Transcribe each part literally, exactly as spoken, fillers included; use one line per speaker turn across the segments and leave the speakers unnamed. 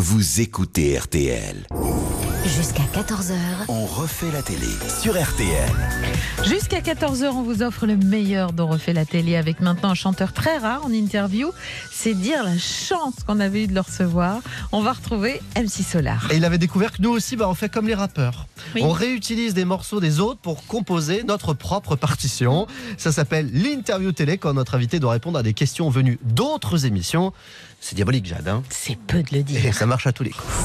vous écoutez R T L.
Jusqu'à quatorze heures,
On refait la télé sur R T L.
Jusqu'à quatorze heures, on vous offre le meilleur d'On refait la télé avec maintenant un chanteur très rare en interview. C'est dire la chance qu'on avait eu de le recevoir. On va retrouver M C Solar.
Et il avait découvert que nous aussi, bah, on fait comme les rappeurs.
Oui.
On réutilise des morceaux des autres pour composer notre propre partition. Ça s'appelle l'interview télé, quand notre invité doit répondre à des questions venues d'autres émissions. C'est diabolique, Jade, hein.
C'est peu de le
Et
dire.
ça marche à tous les coups.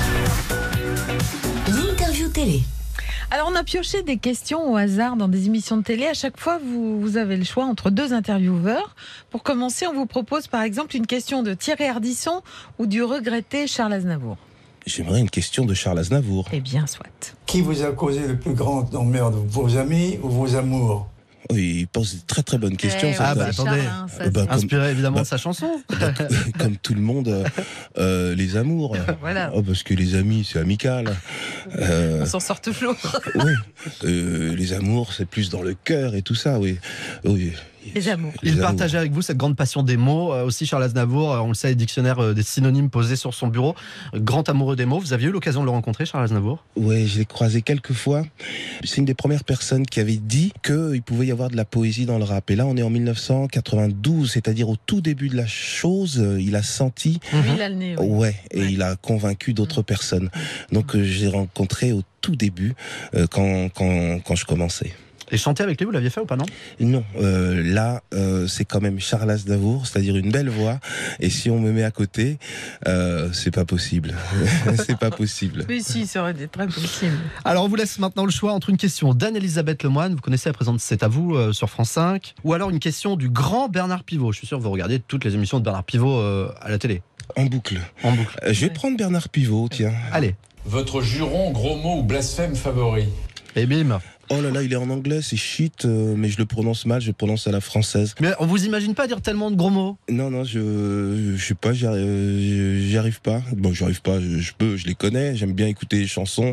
l'interview télé.
Alors, on a pioché des questions au hasard dans des émissions de télé. À chaque fois, vous, vous avez le choix entre deux intervieweurs. Pour commencer, on vous propose par exemple une question de Thierry Ardisson ou du regretté Charles Aznavour.
J'aimerais une question de Charles Aznavour.
Eh bien, soit.
Qui vous a causé le plus grand emmerde, vos amis ou vos amours?
Oui, il pose de très très bonnes questions.
Eh
ça,
Ah bah,
ça.
attendez.
Charles, hein, ça,
Euh, bah,
c'est-
comme-
Inspiré évidemment
bah,
de sa chanson.
Comme tout le monde, euh, euh, les amours.
Voilà.
Oh, parce que les amis, c'est amical. Euh,
On s'en sort toujours.
oui. Euh, les amours, c'est plus dans le cœur et tout ça, oui. oui.
Les amours.
Les
Il
amours.
partageait avec vous cette grande passion des mots. Euh, aussi, Charles Aznavour, euh, on le sait, dictionnaire euh, des synonymes posés sur son bureau. Euh, Grand amoureux des mots. Vous aviez eu l'occasion de le rencontrer, Charles Aznavour?
Ouais, je l'ai croisé quelques fois. C'est une des premières personnes qui avait dit qu'il pouvait y avoir de la poésie dans le rap. Et là, on est en mille neuf cent quatre-vingt-douze, c'est-à-dire au tout début de la chose, euh, il a senti,
Oui, il a le nez. Oui.
ouais, et
Ouais.
il a convaincu d'autres personnes. Donc, euh, j'ai rencontré au tout début, euh, quand, quand, quand je commençais.
Et chanter avec lui, vous l'aviez fait ou pas, non?
Non, euh, là, euh, c'est quand même Charles Aznavour, c'est-à-dire une belle voix. Et si on me met à côté, euh, c'est pas possible. c'est pas possible.
Mais si, ça aurait été très possible.
Alors, on vous laisse maintenant le choix entre une question d'Anne-Elisabeth Lemoine, vous connaissez, elle présente C'est à vous euh, sur France cinq, ou alors une question du grand Bernard Pivot. Je suis sûr que vous regardez toutes les émissions de Bernard Pivot euh, à la télé,
En boucle.
en boucle.
Euh, je vais
Ouais.
prendre Bernard Pivot, tiens.
Allez,
Votre juron, gros mot ou blasphème favori?
et bim.
Oh là là, il est en anglais, c'est shit, euh, mais je le prononce mal, je le prononce à la française.
Mais on vous imagine pas dire tellement de gros mots.
Non, non, je, je sais pas, j'y arri- euh, j'y arrive pas. Bon, j'y arrive pas, je, je peux, je les connais, j'aime bien écouter les chansons.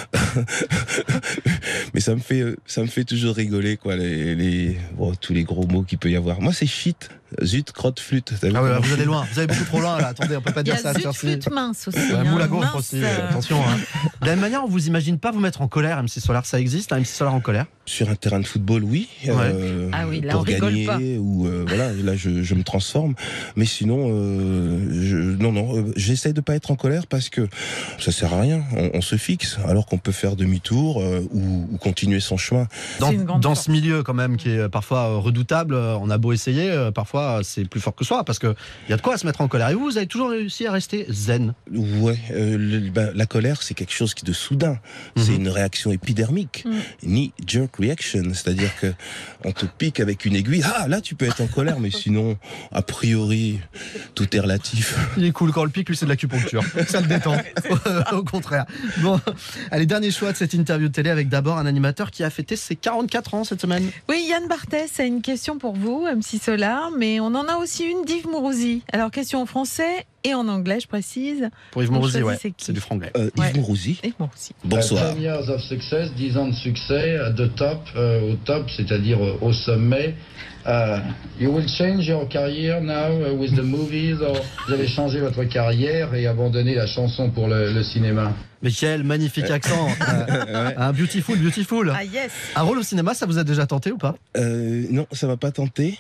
Mais ça me fait, euh, ça me fait toujours rigoler, quoi, les, les, bon, tous les gros mots qu'il peut y avoir. Moi, c'est shit, zut, crotte, flûte. T'as vu
Ah ouais,
comment
vous
je
allez
suis
loin, vous allez beaucoup trop loin là. Attendez, on peut pas
Il y
dire
a
ça.
zut
tiens,
flûte mince aussi.
Ouais,
hein,
moule à gaufre
mince,
aussi,
euh,
attention. Hein. De la même manière, on vous imagine pas vous mettre en colère, M C Solar, ça existe, un M C Solar en colère?
Sur un terrain de football, oui. euh,
Ah oui, là,
pour
on rigole
gagner,
pas.
ou euh, voilà, là je, je me transforme. Mais sinon, euh, je, non, non, euh, j'essaie de pas être en colère parce que ça sert à rien. On, on se fixe, alors qu'on peut faire demi-tour euh, ou, ou continuer son chemin.
Dans,
C'est une grande
dans
force.
ce milieu quand même qui est parfois euh, redoutable, euh, on a beau essayer, euh, parfois euh, c'est plus fort que soi parce que il y a de quoi se mettre en colère. Et vous, vous avez toujours réussi à rester zen.
Ouais, euh, le- ben, la colère, c'est quelque chose qui de soudain. C'est
Mhm.
une réaction épidermique,
Mhm.
knee jerk reaction, c'est-à-dire que on te pique avec une aiguille. Ah, là, tu peux être en colère, mais sinon, a priori, tout est relatif.
Il est cool quand le pic, lui c'est de l'acupuncture. Ça le détend. Au contraire. Bon, allez, dernier choix de cette interview de télé avec d'abord un animateur qui a fêté ses quarante-quatre ans cette semaine.
Oui, Yann Barthès a une question pour vous, M C Solar, mais on en a aussi une d'Yves Mourouzi. Alors, question en français et en anglais, je précise.
Pour Yves
On
Mourouzi,
choisit
ouais,
c'est qui
c'est du franglais.
Euh,
Ouais.
Yves Mourouzi,
Yves Mourouzi.
bonsoir.
ten years of success, dix ans de succès, uh, de top, euh, au top, c'est-à-dire euh, au sommet. Uh, you will change your career now uh, with the movies, or vous avez changé votre carrière et abandonné la chanson pour le, le cinéma?
Mais quel magnifique accent. Euh, un beautiful, beautiful.
Ah yes.
Un rôle au cinéma, ça vous a déjà tenté ou pas?
Euh, non, ça m'a pas tenté.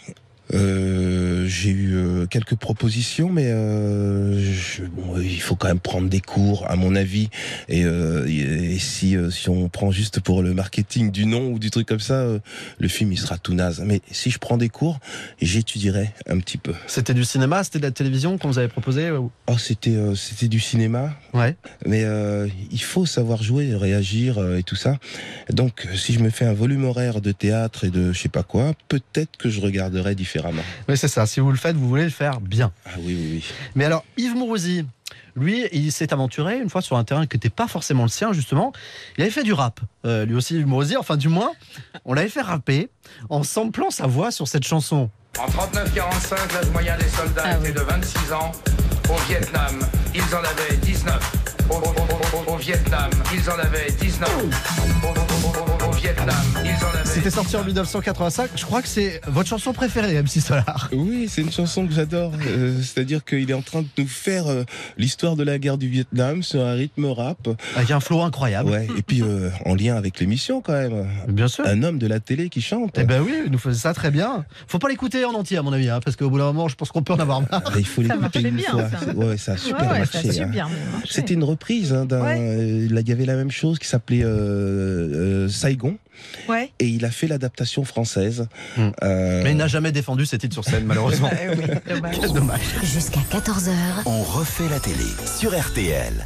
Euh, j'ai eu euh, quelques propositions, mais euh, je, bon, il faut quand même prendre des cours, à mon avis. Et, euh, et, et si, euh, si on prend juste pour le marketing du nom ou du truc comme ça, euh, le film il sera tout naze. Mais si je prends des cours, j'étudierai un petit peu.
C'était du cinéma, c'était de la télévision qu'on vous avait proposé ou-
Oh, c'était euh, c'était du cinéma,
Ouais.
mais euh, il faut savoir jouer, réagir euh, et tout ça. Donc, si je me fais un volume horaire de théâtre et de je sais pas quoi, peut-être que je regarderai différemment.
Oui, c'est ça. Si vous le faites, vous voulez le faire bien.
Ah oui, oui, oui.
Mais alors, Yves Mourouzi, lui, il s'est aventuré une fois sur un terrain qui n'était pas forcément le sien, justement. Il avait fait du rap. Euh, lui aussi, Yves Mourouzi, enfin, du moins, on l'avait fait rapper en samplant sa voix sur cette chanson.
En trente-neuf quarante-cinq, l'âge moyen des soldats
Ah
était
oui.
de vingt-six ans. Au Vietnam, ils en avaient dix-neuf. Au, au- au- au- au Vietnam, ils en avaient dix-neuf. Au, au- au- au- au Vietnam, ils en avaient.
C'était sorti en mille neuf cent quatre-vingt-cinq. Je crois que c'est votre chanson préférée, M C Solar.
Oui, c'est une chanson que j'adore. Euh, c'est-à-dire qu'il est en train de nous faire euh, l'histoire de la guerre du Vietnam sur un rythme rap.
Avec un flow incroyable.
Ouais. Et puis euh, en lien avec l'émission quand même.
Bien sûr.
Un homme de la télé qui chante.
Eh ben oui, il nous faisait ça très bien. Faut pas l'écouter en entier à mon avis, hein, parce qu'au bout d'un moment, je pense qu'on peut en avoir marre.
Ah, il faut
Ça
l'écouter
marchait
une
bien,
fois.
ça.
Ouais, ça a super
Ouais, ouais,
marché.
ça a
hein.
super bien marché.
C'était une reprise hein, d'un.
Ouais.
euh, Il y avait la même chose qui s'appelait euh, euh, Saigon.
Ouais.
Et il a fait l'adaptation française.
Mm.
Euh,
Mais il n'a jamais défendu ses titres sur scène, malheureusement.
Eh oui, dommage.
Quel dommage.
Jusqu'à quatorze heures.
On refait la télé sur R T L.